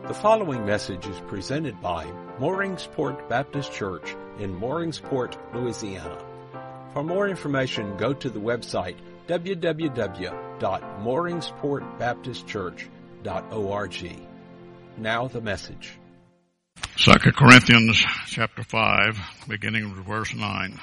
The following message is presented by Mooringsport Baptist Church in Mooringsport, Louisiana. For more information, go to the website www.mooringsportbaptistchurch.org. Now the message. 2 Corinthians chapter 5, beginning with verse 9.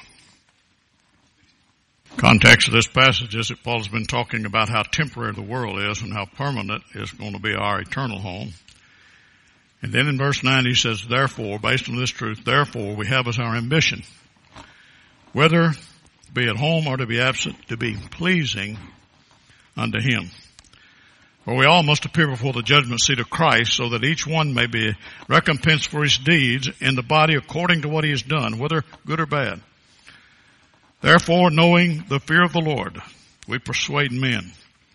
Context of this passage is that Paul has been talking about how temporary the world is and how permanent is going to be our eternal home. And then in verse 9 he says, therefore, based on this truth, therefore we have as our ambition, whether to be at home or to be absent, to be pleasing unto him. For we all must appear before the judgment seat of Christ, so that each one may be recompensed for his deeds in the body according to what he has done, whether good or bad. Therefore, knowing the fear of the Lord, we persuade men.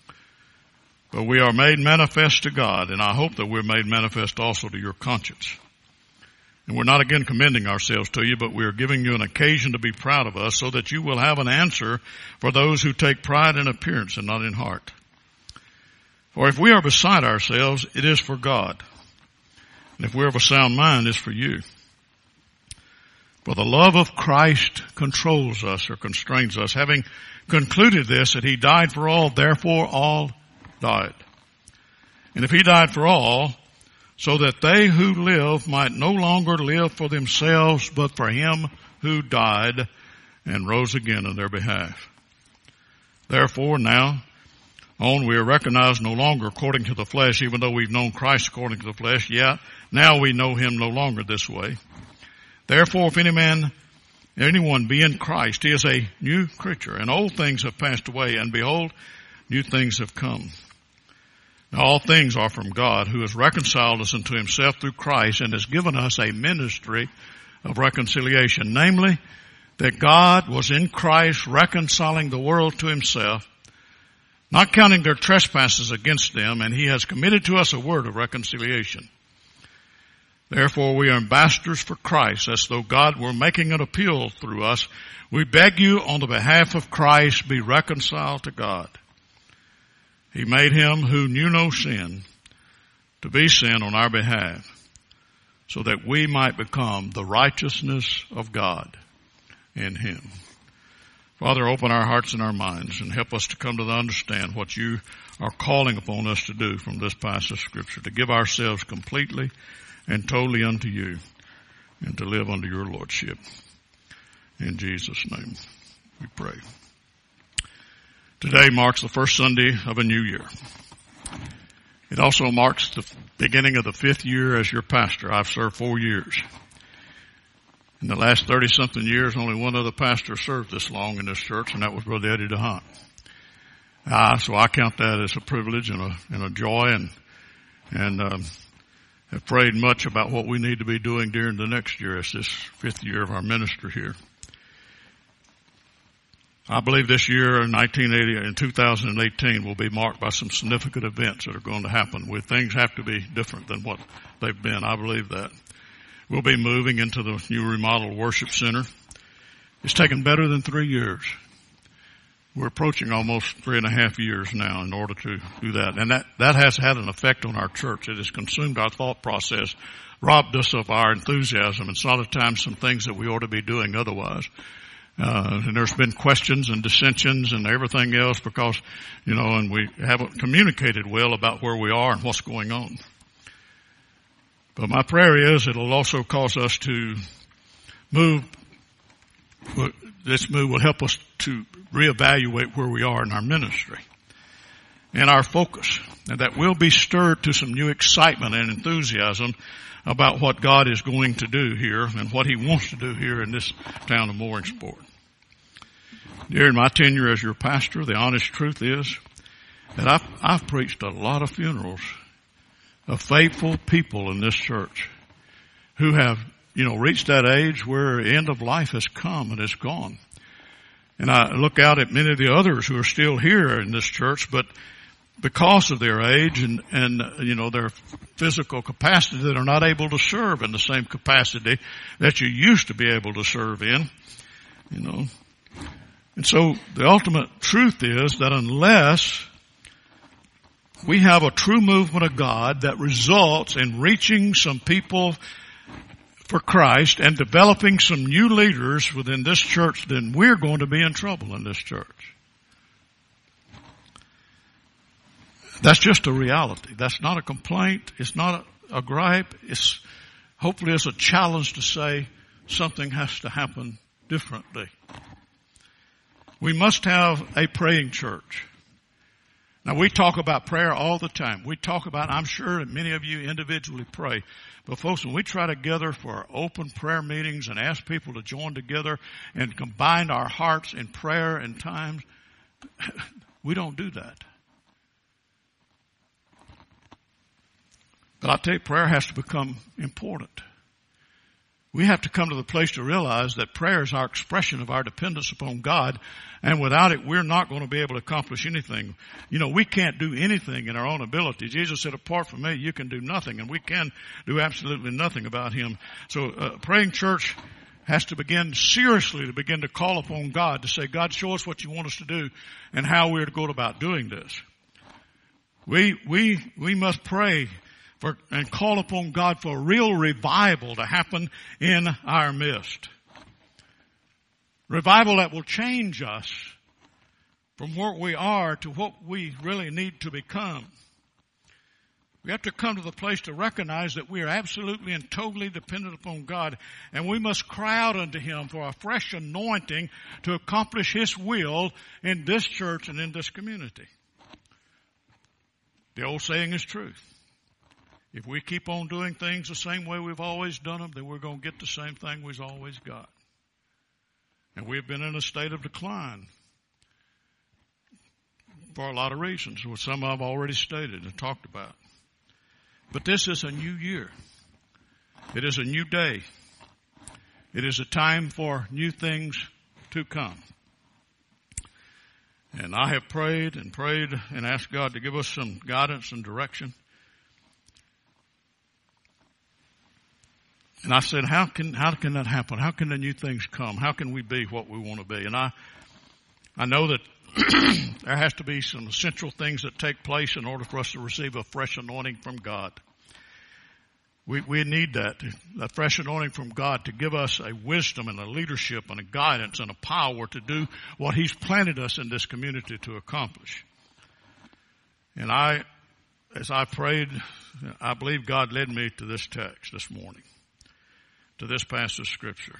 But we are made manifest to God, and I hope that we're made manifest also to your conscience. And we're not again commending ourselves to you, but we are giving you an occasion to be proud of us, so that you will have an answer for those who take pride in appearance and not in heart. For if we are beside ourselves, it is for God. And if we are of a sound mind, it's for you. For the love of Christ controls us or constrains us, having concluded this, that he died for all, therefore all died. And if he died for all, so that they who live might no longer live for themselves, but for him who died and rose again on their behalf. Therefore now on we are recognized no longer according to the flesh, even though we've known Christ according to the flesh, yet now we know him no longer this way. Therefore if anyone be in Christ, he is a new creature, and old things have passed away, and behold, new things have come. Now all things are from God, who has reconciled us unto himself through Christ, and has given us a ministry of reconciliation, namely, that God was in Christ reconciling the world to himself, not counting their trespasses against them, and he has committed to us a word of reconciliation. Therefore we are ambassadors for Christ, as though God were making an appeal through us. We beg you on the behalf of Christ, be reconciled to God. He made him who knew no sin to be sin on our behalf, so that we might become the righteousness of God in him. Father, open our hearts and our minds and help us to come to understand what you are calling upon us to do from this passage of Scripture, to give ourselves completely and totally unto you and to live under your lordship. In Jesus' name we pray. Today marks the first Sunday of a new year. It also marks the beginning of the 5th year as your pastor. I've served 4 years. In the last 30-something years, only one other pastor served this long in this church, and that was Brother Eddie DeHunt. So I count that as a privilege and a joy, and have prayed much about what we need to be doing during the next year as this 5th year of our ministry here. I believe this year, in 2018, will be marked by some significant events that are going to happen, where things have to be different than what they've been. I believe that. We'll be moving into the new remodeled worship center. It's taken better than 3 years. We're approaching almost 3.5 years now in order to do that. And that has had an effect on our church. It has consumed our thought process, robbed us of our enthusiasm, and some of the times some things that we ought to be doing otherwise. And there's been questions and dissensions and everything else because, and we haven't communicated well about where we are and what's going on. But my prayer is it'll also cause us to move. This move will help us to reevaluate where we are in our ministry and our focus, and that we'll be stirred to some new excitement and enthusiasm about what God is going to do here and what he wants to do here in this town of Mooringsport. During my tenure as your pastor, the honest truth is that I've preached a lot of funerals of faithful people in this church who have, reached that age where end of life has come and is gone. And I look out at many of the others who are still here in this church, but because of their age and their physical capacity, that are not able to serve in the same capacity that you used to be able to serve in, And so the ultimate truth is that unless we have a true movement of God that results in reaching some people for Christ and developing some new leaders within this church, then we're going to be in trouble in this church. That's just a reality. That's not a complaint. It's not a gripe. Hopefully it's a challenge to say something has to happen differently. We must have a praying church. Now we talk about prayer all the time. We talk about, I'm sure that many of you individually pray. But folks, when we try to gather for open prayer meetings and ask people to join together and combine our hearts in prayer and times, we don't do that. But I tell you, prayer has to become important. We have to come to the place to realize that prayer is our expression of our dependence upon God, and without it, we're not going to be able to accomplish anything. You know, we can't do anything in our own ability. Jesus said, apart from me, you can do nothing, and we can do absolutely nothing about Him. So, praying church has to begin seriously to call upon God to say, God, show us what you want us to do and how we're to go about doing this. We must pray and call upon God for a real revival to happen in our midst. Revival that will change us from what we are to what we really need to become. We have to come to the place to recognize that we are absolutely and totally dependent upon God, and we must cry out unto Him for a fresh anointing to accomplish His will in this church and in this community. The old saying is true. If we keep on doing things the same way we've always done them, then we're going to get the same thing we've always got. And we've been in a state of decline for a lot of reasons, which some I've already stated and talked about. But this is a new year. It is a new day. It is a time for new things to come. And I have prayed and asked God to give us some guidance and direction. And I said, how can that happen? How can the new things come? How can we be what we want to be? And I know that there has to be some essential things that take place in order for us to receive a fresh anointing from God. We need that fresh anointing from God to give us a wisdom and a leadership and a guidance and a power to do what He's planted us in this community to accomplish. And as I prayed, I believe God led me to this text this morning, to this passage of Scripture.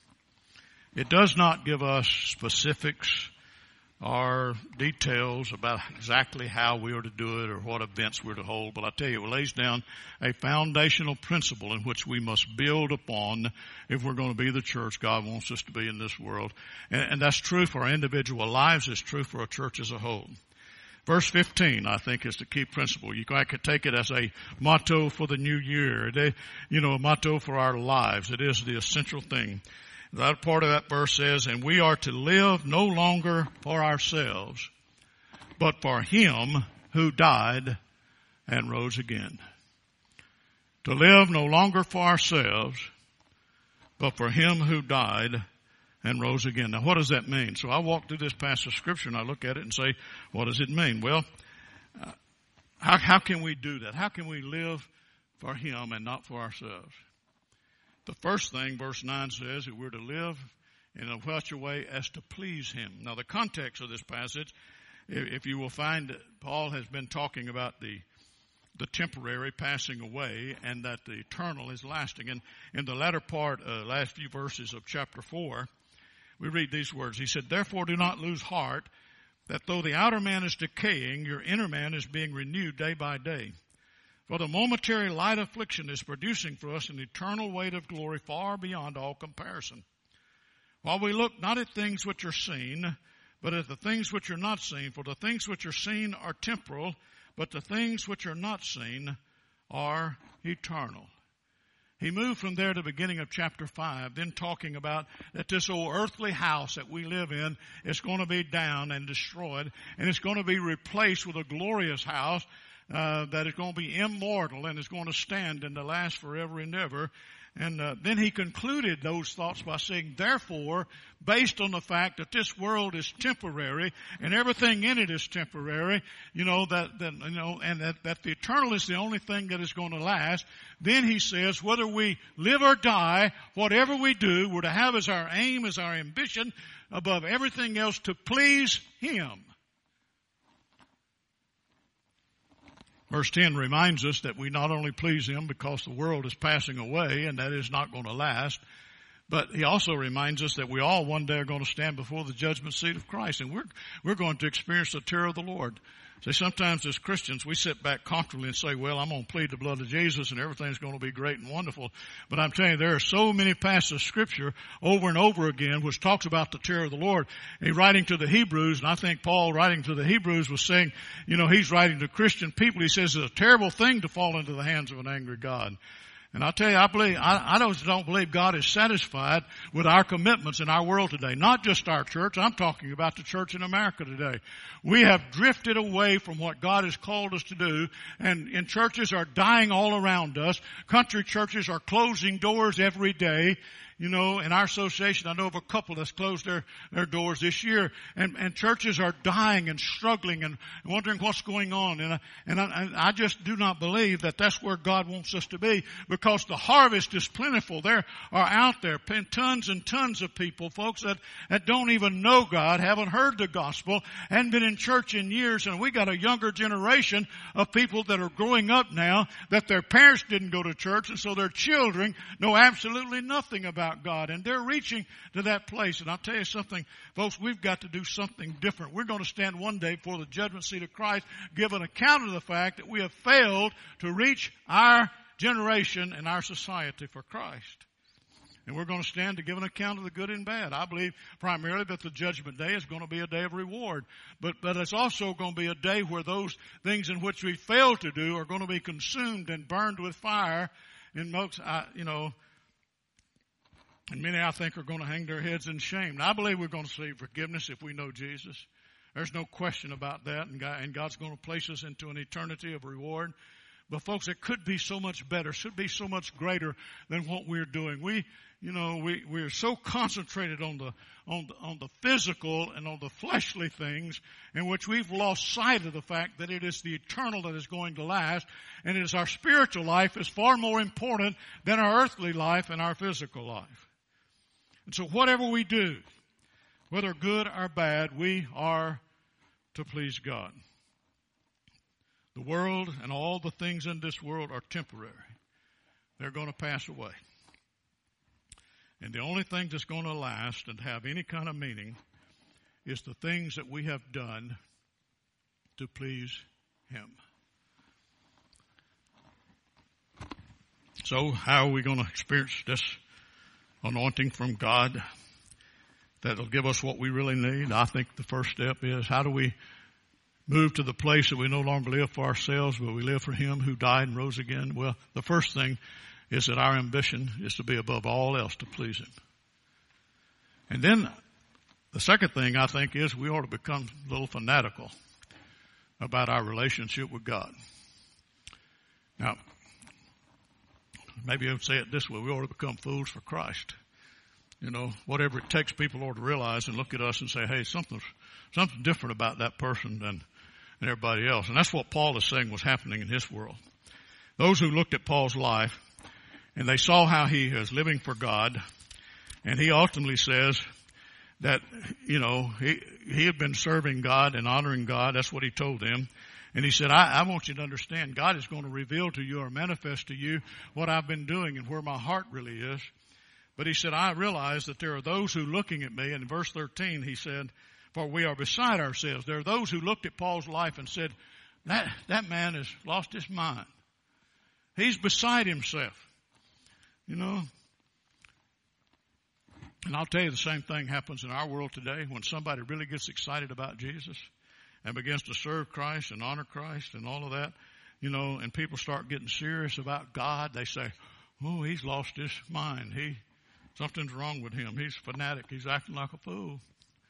It does not give us specifics or details about exactly how we are to do it or what events we're to hold, but I tell you, it lays down a foundational principle in which we must build upon if we're going to be the church God wants us to be in this world. And that's true for our individual lives. It's true for a church as a whole. Verse 15, I think, is the key principle. I could take it as a motto for the new year, a motto for our lives. It is the essential thing. That part of that verse says, and we are to live no longer for ourselves, but for Him who died and rose again. To live no longer for ourselves, but for Him who died and rose again. Now, what does that mean? So I walk through this passage of Scripture and I look at it and say, what does it mean? Well, how can we do that? How can we live for Him and not for ourselves? The first thing, verse 9 says, that we're to live in such a way as to please Him. Now, the context of this passage, if you will find, Paul has been talking about the temporary passing away and that the eternal is lasting. And in the latter part, last few verses of chapter 4, we read these words. He said, therefore do not lose heart, that though the outer man is decaying, your inner man is being renewed day by day. For the momentary light affliction is producing for us an eternal weight of glory far beyond all comparison. While we look not at things which are seen, but at the things which are not seen. For the things which are seen are temporal, but the things which are not seen are eternal. He moved from there to the beginning of chapter 5, then talking about that this old earthly house that we live in is going to be down and destroyed, and it's going to be replaced with a glorious house that is going to be immortal and is going to stand and to last forever and ever. And then he concluded those thoughts by saying, therefore, based on the fact that this world is temporary and everything in it is temporary, and that the eternal is the only thing that is going to last, then he says, whether we live or die, whatever we do, we're to have as our aim, as our ambition, above everything else, to please him. Verse 10 reminds us that we not only please him because the world is passing away and that is not going to last, but he also reminds us that we all one day are going to stand before the judgment seat of Christ, and we're going to experience the terror of the Lord. See, sometimes as Christians, we sit back comfortably and say, well, I'm going to plead the blood of Jesus and everything's going to be great and wonderful. But I'm telling you, there are so many passages of Scripture over and over again which talks about the terror of the Lord. And writing to the Hebrews, and I think Paul writing to the Hebrews was saying, he's writing to Christian people. He says it's a terrible thing to fall into the hands of an angry God. And I'll tell you, I don't believe God is satisfied with our commitments in our world today. Not just our church. I'm talking about the church in America today. We have drifted away from what God has called us to do, and churches are dying all around us. Country churches are closing doors every day. In our association, I know of a couple that's closed their doors this year, and churches are dying and struggling and wondering what's going on. And I just do not believe that that's where God wants us to be, because the harvest is plentiful. There are out there tons and tons of people, folks, that don't even know God, haven't heard the gospel, hadn't been in church in years, and we got a younger generation of people that are growing up now that their parents didn't go to church, and so their children know absolutely nothing about God, and they're reaching to that place. And I'll tell you something, folks, we've got to do something different. We're going to stand one day before the judgment seat of Christ, give an account of the fact that we have failed to reach our generation and our society for Christ. And we're going to stand to give an account of the good and bad. I believe primarily that the judgment day is going to be a day of reward. But it's also going to be a day where those things in which we fail to do are going to be consumed and burned with fire. And most, and many, I think, are going to hang their heads in shame. Now, I believe we're going to see forgiveness if we know Jesus. There's no question about that. And God's going to place us into an eternity of reward. But, folks, it could be so much better, should be so much greater than what we're doing. We're so concentrated on the physical and on the fleshly things, in which we've lost sight of the fact that it is the eternal that is going to last, and it is our spiritual life is far more important than our earthly life and our physical life. And so whatever we do, whether good or bad, we are to please God. The world and all the things in this world are temporary. They're going to pass away. And the only thing that's going to last and have any kind of meaning is the things that we have done to please him. So how are we going to experience this anointing from God that will give us what we really need? I think the first step is, how do we move to the place that we no longer live for ourselves, but we live for him who died and rose again? Well, the first thing is that our ambition is to be above all else to please him. And then the second thing, I think, is we ought to become a little fanatical about our relationship with God. Now, maybe I would say it this way: we ought to become fools for Christ. Whatever it takes, people ought to realize and look at us and say, hey, something's different about that person than everybody else. And that's what Paul is saying was happening in his world. Those who looked at Paul's life and they saw how he is living for God, and he ultimately says that, he had been serving God and honoring God. That's what he told them. And he said, I want you to understand, God is going to reveal to you or manifest to you what I've been doing and where my heart really is. But he said, I realize that there are those who looking at me, and in verse 13 he said, for we are beside ourselves. There are those who looked at Paul's life and said, that man has lost his mind. He's beside himself. And I'll tell you, the same thing happens in our world today when somebody really gets excited about Jesus and begins to serve Christ and honor Christ and all of that, and people start getting serious about God. They say, oh, he's lost his mind. Something's wrong with him. He's a fanatic. He's acting like a fool,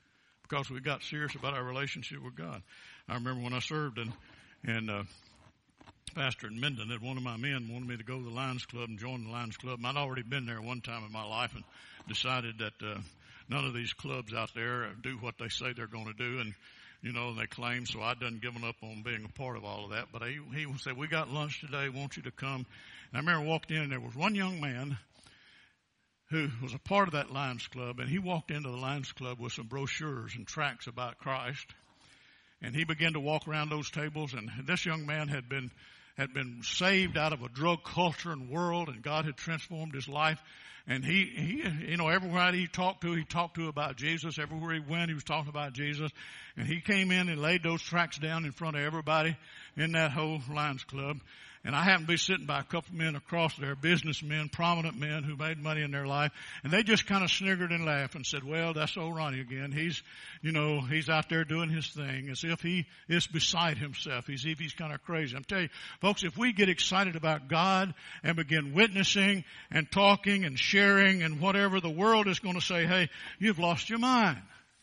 because we got serious about our relationship with God. I remember when I served in pastor in Minden that one of my men wanted me to go to the Lions Club and join the Lions Club. And I'd already been there one time in my life and decided that none of these clubs out there do what they say they're going to do. And, they claim, so I done given up on being a part of all of that. But he said, we got lunch today, want you to come. And I remember walked in and there was one young man who was a part of that Lions Club, and he walked into the Lions Club with some brochures and tracts about Christ. And he began to walk around those tables, and this young man had been saved out of a drug culture and world, and God had transformed his life. And he everywhere he talked to about Jesus. Everywhere he went, he was talking about Jesus. And he came in and laid those tracts down in front of everybody in that whole Lions Club. And I happened to be sitting by a couple men across there, businessmen, prominent men who made money in their life. And they just kind of sniggered and laughed and said, well, that's old Ronnie again. He's out there doing his thing as if he is beside himself, as if he's kind of crazy. I'm telling you, folks, if we get excited about God and begin witnessing and talking and sharing and whatever, the world is going to say, hey, you've lost your mind.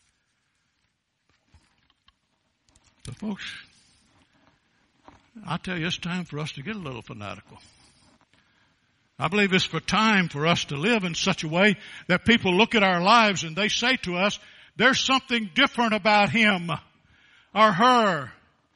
But folks, I tell you, it's time for us to get a little fanatical. I believe it's for time for us to live in such a way that people look at our lives and they say to us, there's something different about him or her.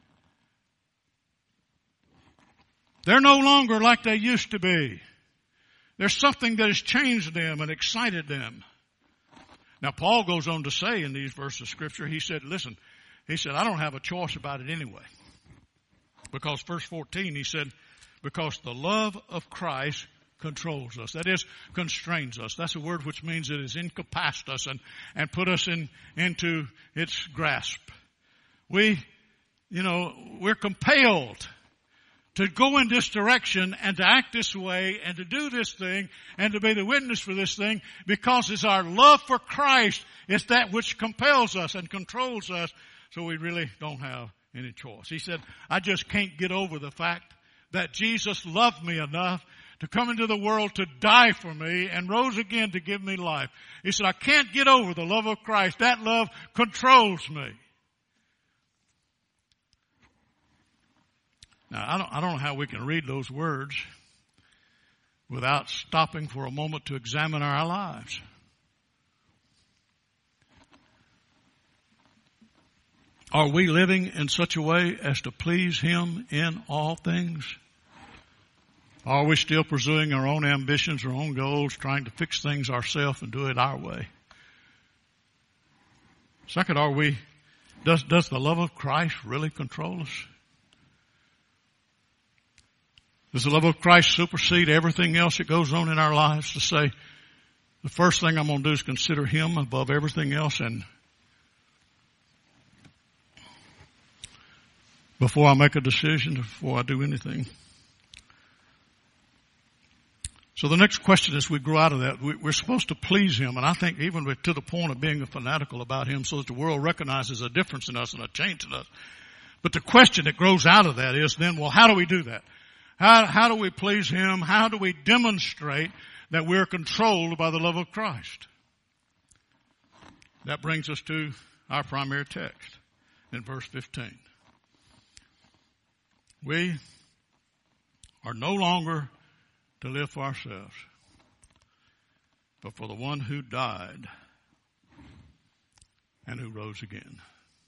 They're no longer like they used to be. There's something that has changed them and excited them. Now, Paul goes on to say in these verses of Scripture, he said, I don't have a choice about it anyway. Because verse 14, he said, because the love of Christ controls us. That is, constrains us. That's a word which means it has incapacitated us and put us into its grasp. We're compelled to go in this direction and to act this way and to do this thing and to be the witness for this thing because it's our love for Christ. It's that which compels us and controls us, so we really don't have any choice. He said, I just can't get over the fact that Jesus loved me enough to come into the world to die for me and rose again to give me life. He said, I can't get over the love of Christ. That love controls me. Now, I don't know how we can read those words without stopping for a moment to examine our lives. Are we living in such a way as to please him in all things? Are we still pursuing our own ambitions, our own goals, trying to fix things ourselves and do it our way? Second, does the love of Christ really control us? Does the love of Christ supersede everything else that goes on in our lives to say, the first thing I'm going to do is consider him above everything else, and before I make a decision, before I do anything. So the next question as we grow out of that, we're supposed to please him. And I think even to the point of being fanatical about him so that the world recognizes a difference in us and a change in us. But the question that grows out of that is then, well, how do we do that? How do we please him? How do we demonstrate that we're controlled by the love of Christ? That brings us to our primary text in verse 15. We are no longer to live for ourselves, but for the one who died and who rose again.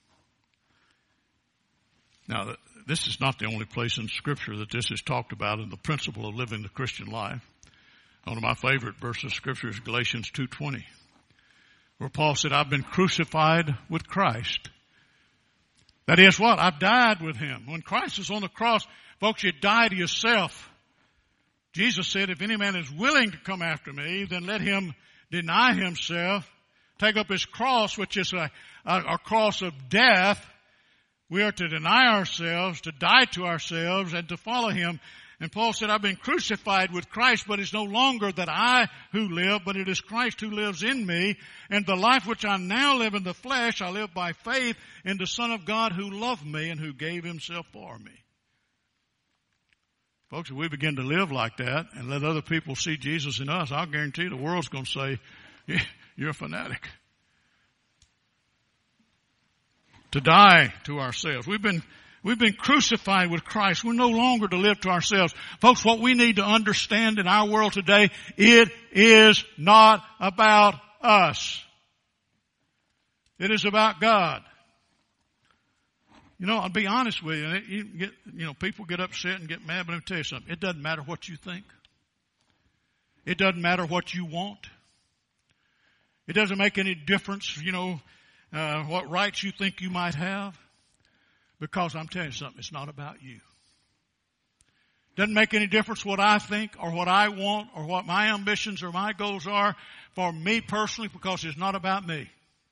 Now, this is not the only place in Scripture that this is talked about in the principle of living the Christian life. One of my favorite verses of Scripture is Galatians 2:20, where Paul said, I've been crucified with Christ. That is what? I've died with him. When Christ is on the cross, folks, you die to yourself. Jesus said, if any man is willing to come after me, then let him deny himself, take up his cross, which is a cross of death. We are to deny ourselves, to die to ourselves, and to follow him. And Paul said, I've been crucified with Christ, but it's no longer that I who live, but it is Christ who lives in me. And the life which I now live in the flesh, I live by faith in the Son of God who loved me and who gave himself for me. Folks, if we begin to live like that and let other people see Jesus in us, I'll guarantee you the world's going to say, yeah, you're a fanatic. To die to ourselves. We've been We've been crucified with Christ. We're no longer to live to ourselves. Folks, what we need to understand in our world today, it is not about us. It is about God. You know, I'll be honest with you. People get upset and get mad, but let me tell you something. It doesn't matter what you think. It doesn't matter what you want. It doesn't make any difference, what rights you think you might have. Because I'm telling you something, it's not about you. Doesn't make any difference what I think or what I want or what my ambitions or my goals are for me personally, because it's not about me.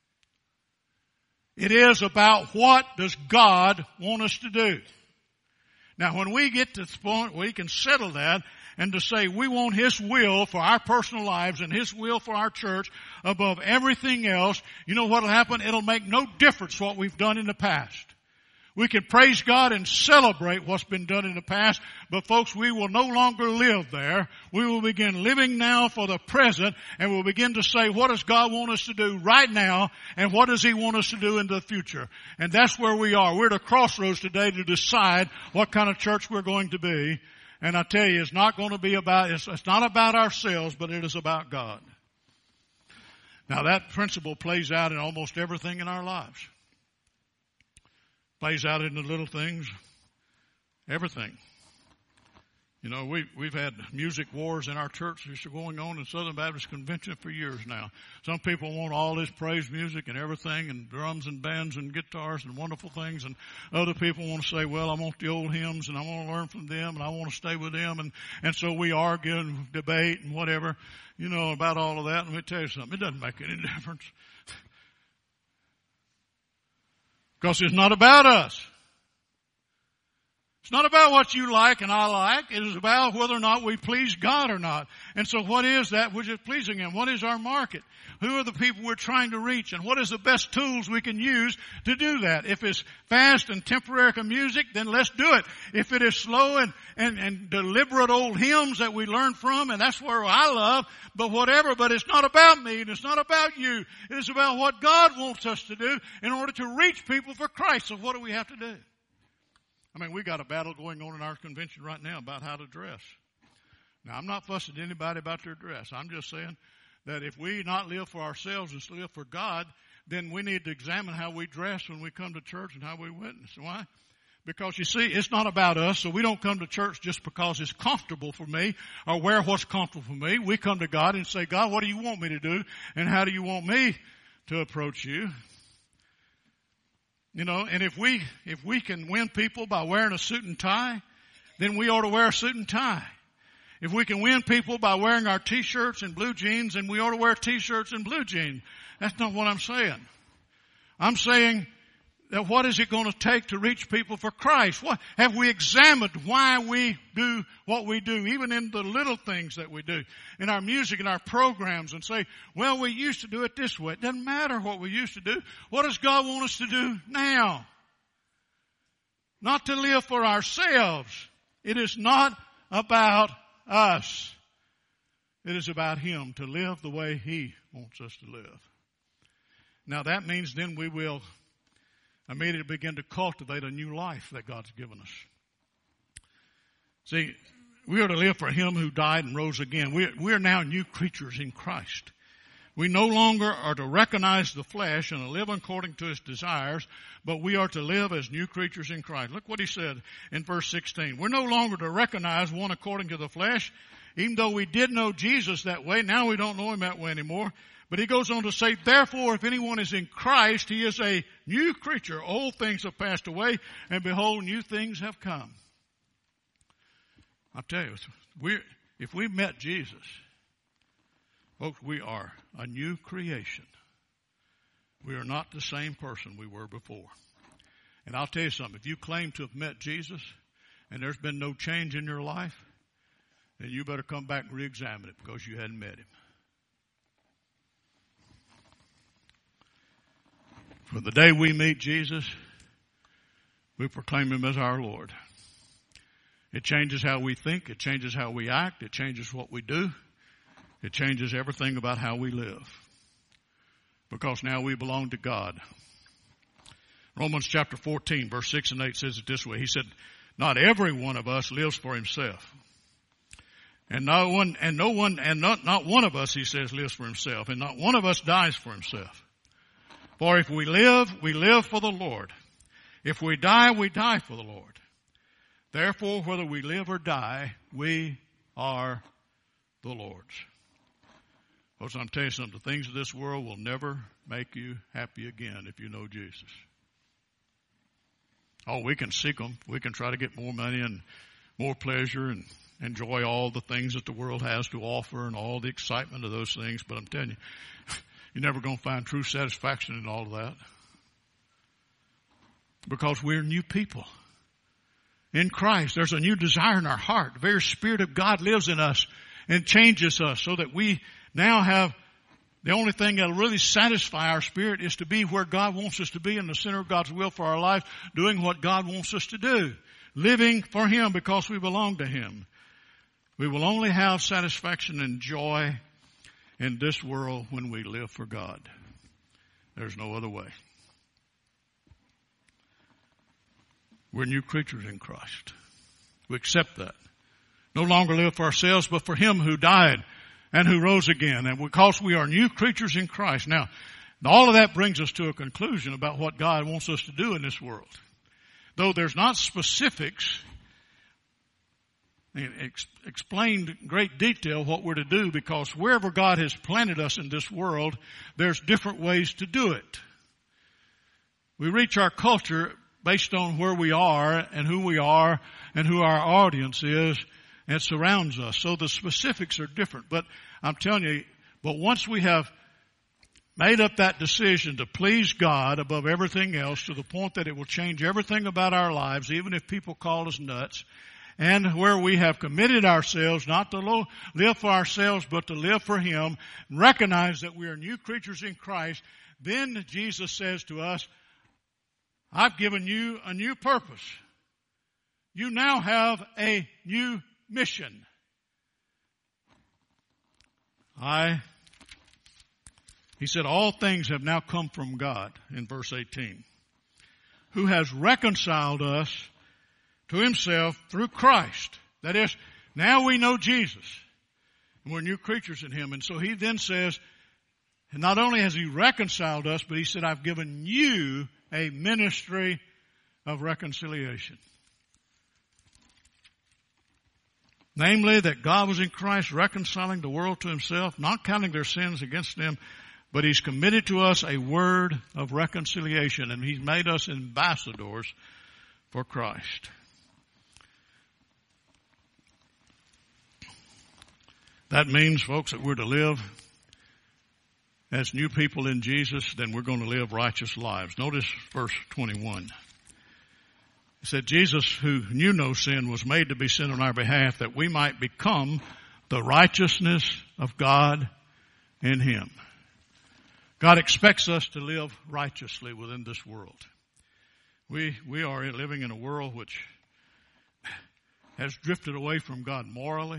It is about what does God want us to do. Now when we get to this point, we can settle that and to say we want His will for our personal lives and His will for our church above everything else. You know what will happen? It'll make no difference what we've done in the past. We can praise God and celebrate what's been done in the past, but folks, we will no longer live there. We will begin living now for the present, and we'll begin to say, what does God want us to do right now, and what does He want us to do in the future? And that's where we are. We're at a crossroads today to decide what kind of church we're going to be. And I tell you, it's not about ourselves, but it is about God. Now that principle plays out in almost everything in our lives. Plays out in the little things, everything. We've had music wars in our church which are going on in Southern Baptist Convention for years now. Some people want all this praise music and everything and drums and bands and guitars and wonderful things, and other people want to say, well, I want the old hymns and I want to learn from them and I want to stay with them, and so we argue and debate and whatever, about all of that. And let me tell you something, it doesn't make any difference. Because it's not about us. It's not about what you like and I like. It is about whether or not we please God or not. And so what is that which is pleasing Him? What is our market? Who are the people we're trying to reach? And what is the best tools we can use to do that? If it's fast and temporary music, then let's do it. If it is slow and deliberate old hymns that we learn from, and that's where I love, but it's not about me and it's not about you. It is about what God wants us to do in order to reach people for Christ. So what do we have to do? We got a battle going on in our convention right now about how to dress. Now, I'm not fussing at anybody about their dress. I'm just saying that if we not live for ourselves and live for God, then we need to examine how we dress when we come to church and how we witness. Why? Because you see, it's not about us, so we don't come to church just because it's comfortable for me or wear what's comfortable for me. We come to God and say, God, what do you want me to do? And how do you want me to approach you? And if we can win people by wearing a suit and tie, then we ought to wear a suit and tie. If we can win people by wearing our t-shirts and blue jeans, then we ought to wear t-shirts and blue jeans. That's not what I'm saying. I'm saying that what is it going to take to reach people for Christ? What have we examined why we do what we do, even in the little things that we do, in our music and our programs, and say, well, we used to do it this way. It doesn't matter what we used to do. What does God want us to do now? Not to live for ourselves. It is not about us. It is about Him, to live the way He wants us to live. Now that means then we will immediately begin to cultivate a new life that God's given us. See, we are to live for Him who died and rose again. We are now new creatures in Christ. We no longer are to recognize the flesh and to live according to its desires, but we are to live as new creatures in Christ. Look what he said in verse 16. We're no longer to recognize one according to the flesh. Even though we did know Jesus that way, now we don't know Him that way anymore. But he goes on to say, therefore, if anyone is in Christ, he is a new creature. Old things have passed away, and behold, new things have come. I'll tell you, if we met Jesus, folks, we are a new creation. We are not the same person we were before. And I'll tell you something, if you claim to have met Jesus, and there's been no change in your life, then you better come back and re-examine it, because you hadn't met Him. For the day we meet Jesus, we proclaim Him as our Lord. It changes how we think. It changes how we act. It changes what we do. It changes everything about how we live. Because now we belong to God. Romans chapter 14, verse 6 and 8 says it this way. He said, not every one of us lives for himself. And not one of us, he says, lives for himself. And not one of us dies for himself. For if we live for the Lord. If we die for the Lord. Therefore, whether we live or die, we are the Lord's. Folks, I'm telling you something. The things of this world will never make you happy again if you know Jesus. Oh, we can seek them. We can try to get more money and more pleasure and enjoy all the things that the world has to offer and all the excitement of those things. But I'm telling you, you're never going to find true satisfaction in all of that. Because we're new people. In Christ, there's a new desire in our heart. The very Spirit of God lives in us and changes us so that we now have the only thing that will really satisfy our spirit is to be where God wants us to be in the center of God's will for our life, doing what God wants us to do, living for Him because we belong to Him. We will only have satisfaction and joy in this world when we live for God. There's no other way. We're new creatures in Christ. We accept that. No longer live for ourselves, but for Him who died and who rose again. And because we are new creatures in Christ. Now, all of that brings us to a conclusion about what God wants us to do in this world. Though there's not specifics explained in great detail what we're to do, because wherever God has planted us in this world, there's different ways to do it. We reach our culture based on where we are and who our audience is and surrounds us. So the specifics are different. But I'm telling you, but once we have made up that decision to please God above everything else to the point that it will change everything about our lives, even if people call us nuts, and where we have committed ourselves not to live for ourselves but to live for Him, and recognize that we are new creatures in Christ, then Jesus says to us, I've given you a new purpose. You now have a new mission. He said, all things have now come from God, in verse 18, who has reconciled us to Himself through Christ. That is, now we know Jesus, and we're new creatures in Him. And so He then says, and not only has He reconciled us, but He said, I've given you a ministry of reconciliation. Namely, that God was in Christ reconciling the world to Himself, not counting their sins against them, but He's committed to us a word of reconciliation, and He's made us ambassadors for Christ. That means, folks, that we're to live as new people in Jesus, then we're going to live righteous lives. Notice verse 21. It said, Jesus, who knew no sin, was made to be sin on our behalf, that we might become the righteousness of God in Him. God expects us to live righteously within this world. We are living in a world which has drifted away from God morally.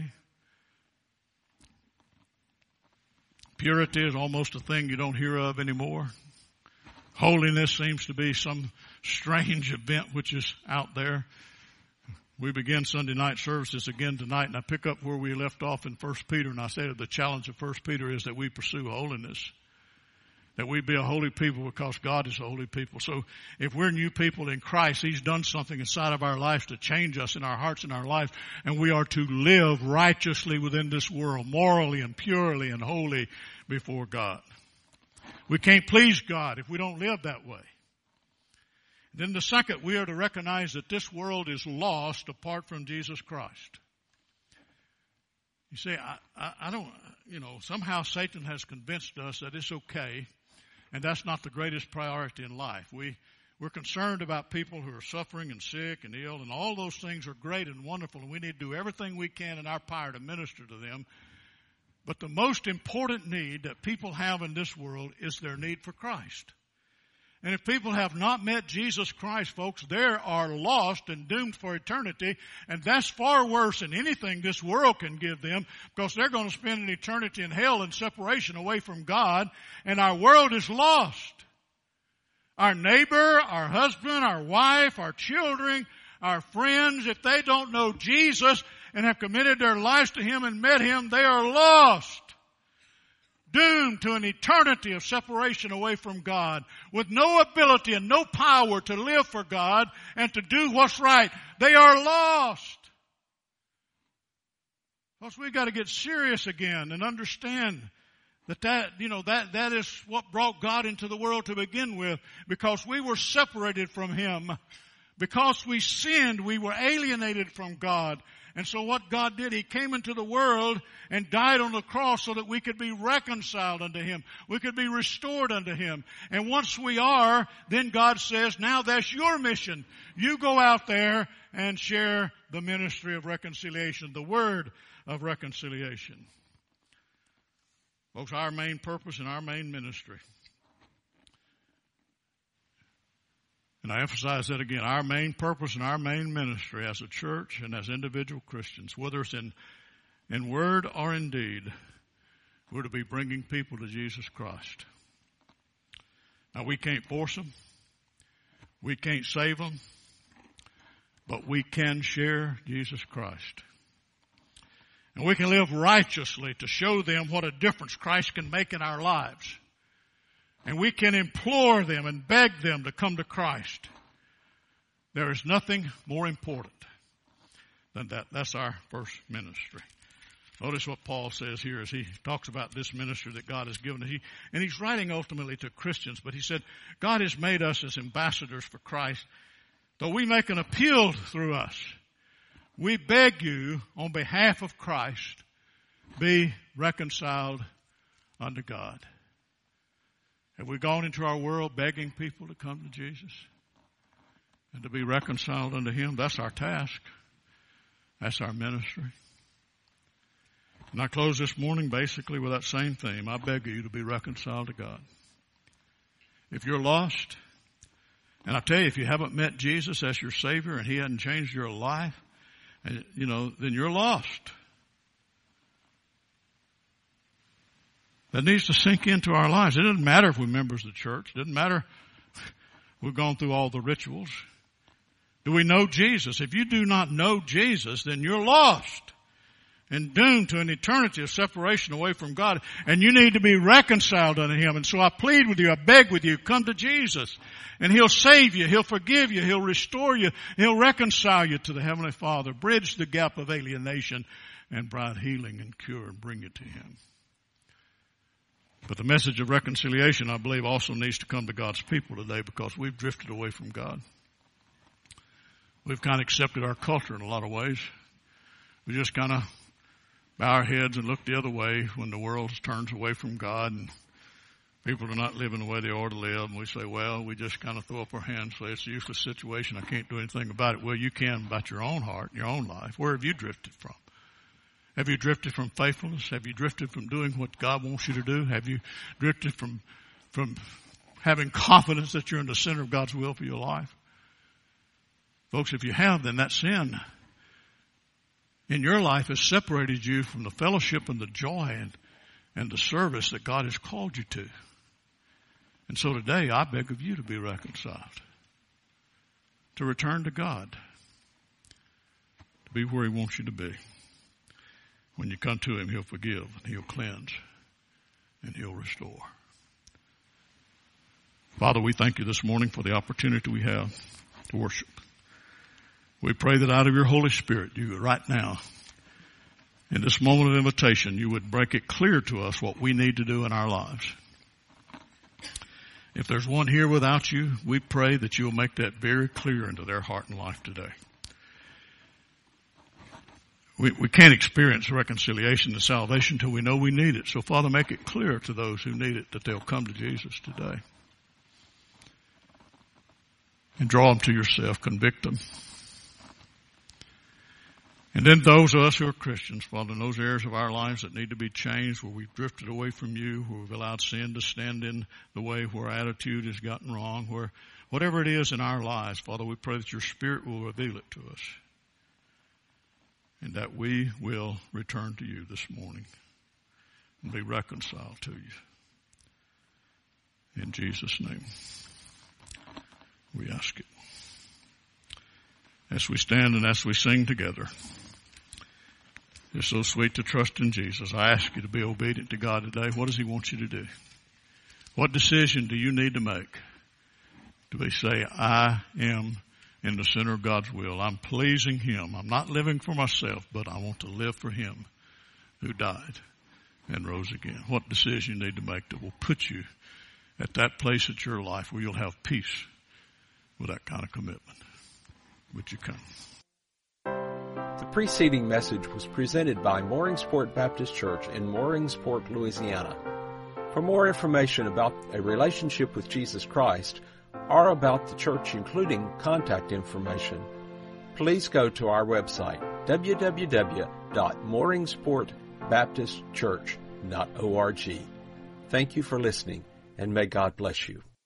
Purity is almost a thing you don't hear of anymore. Holiness seems to be some strange event which is out there. We begin Sunday night services again tonight, and I pick up where we left off in 1 Peter, and I say that the challenge of 1 Peter is that we pursue holiness. That we be a holy people because God is a holy people. So if we're new people in Christ, He's done something inside of our lives to change us in our hearts and our lives. And we are to live righteously within this world, morally and purely and holy before God. We can't please God if we don't live that way. Then the second, we are to recognize that this world is lost apart from Jesus Christ. You see, I don't, somehow Satan has convinced us that it's okay. And that's not the greatest priority in life. We're concerned about people who are suffering and sick and ill, and all those things are great and wonderful, and we need to do everything we can in our power to minister to them. But the most important need that people have in this world is their need for Christ. And if people have not met Jesus Christ, folks, they are lost and doomed for eternity. And that's far worse than anything this world can give them, because they're going to spend an eternity in hell in separation away from God. And our world is lost. Our neighbor, our husband, our wife, our children, our friends, if they don't know Jesus and have committed their lives to Him and met Him, they are lost. Doomed to an eternity of separation away from God, with no ability and no power to live for God and to do what's right. They are lost. Because we've got to get serious again and understand that is what brought God into the world to begin with, because we were separated from Him. Because we sinned, we were alienated from God. And so what God did, He came into the world and died on the cross so that we could be reconciled unto Him. We could be restored unto Him. And once we are, then God says, now that's your mission. You go out there and share the ministry of reconciliation, the word of reconciliation. Folks, our main purpose and our main ministry, and I emphasize that again, our main purpose and our main ministry as a church and as individual Christians, whether it's in word or in deed, we're to be bringing people to Jesus Christ. Now, we can't force them. We can't save them. But we can share Jesus Christ. And we can live righteously to show them what a difference Christ can make in our lives. And we can implore them and beg them to come to Christ. There is nothing more important than that. That's our first ministry. Notice what Paul says here as he talks about this ministry that God has given. And he's writing ultimately to Christians, but he said, God has made us as ambassadors for Christ. Though we make an appeal through us, we beg you on behalf of Christ, be reconciled unto God. Have we gone into our world begging people to come to Jesus and to be reconciled unto Him? That's our task. That's our ministry. And I close this morning basically with that same theme. I beg you to be reconciled to God. If you're lost, and I tell you, if you haven't met Jesus as your Savior and He hasn't changed your life, and then you're lost. That needs to sink into our lives. It doesn't matter if we're members of the church. It doesn't matter if we've gone through all the rituals. Do we know Jesus? If you do not know Jesus, then you're lost and doomed to an eternity of separation away from God. And you need to be reconciled unto Him. And so I plead with you, I beg with you, come to Jesus. And He'll save you, He'll forgive you, He'll restore you, He'll reconcile you to the Heavenly Father, bridge the gap of alienation, and bring healing and cure and bring you to Him. But the message of reconciliation, I believe, also needs to come to God's people today, because we've drifted away from God. We've kind of accepted our culture in a lot of ways. We just kind of bow our heads and look the other way when the world turns away from God and people are not living the way they ought to live. And we say, well, we just kind of throw up our hands and say, it's a useless situation. I can't do anything about it. Well, you can about your own heart, your own life. Where have you drifted from? Have you drifted from faithfulness? Have you drifted from doing what God wants you to do? Have you drifted from having confidence that you're in the center of God's will for your life? Folks, if you have, then that sin in your life has separated you from the fellowship and the joy and the service that God has called you to. And so today, I beg of you to be reconciled, to return to God, to be where He wants you to be. When you come to Him, He'll forgive, and He'll cleanse, and He'll restore. Father, we thank you this morning for the opportunity we have to worship. We pray that out of your Holy Spirit, you right now, in this moment of invitation, you would break it clear to us what we need to do in our lives. If there's one here without you, we pray that you'll make that very clear into their heart and life today. We can't experience reconciliation and salvation until we know we need it. So, Father, make it clear to those who need it that they'll come to Jesus today. And draw them to yourself. Convict them. And then those of us who are Christians, Father, in those areas of our lives that need to be changed, where we've drifted away from you, where we've allowed sin to stand in the way, where our attitude has gotten wrong, where whatever it is in our lives, Father, we pray that your Spirit will reveal it to us. And that we will return to you this morning and be reconciled to you. In Jesus' name, We ask it. As we stand and as we sing together, it's so sweet to trust in Jesus. I ask you to be obedient to God today. What does He want you to do? What decision do you need to make to say, I am in the center of God's will. I'm pleasing Him. I'm not living for myself, but I want to live for Him who died and rose again. What decision you need to make that will put you at that place in your life where you'll have peace with that kind of commitment? Would you come? The preceding message was presented by Mooringsport Baptist Church in Mooringsport, Louisiana. For more information about a relationship with Jesus Christ or about the church, including contact information, please go to our website, www.mooringsportbaptistchurch.org. Thank you for listening, and may God bless you.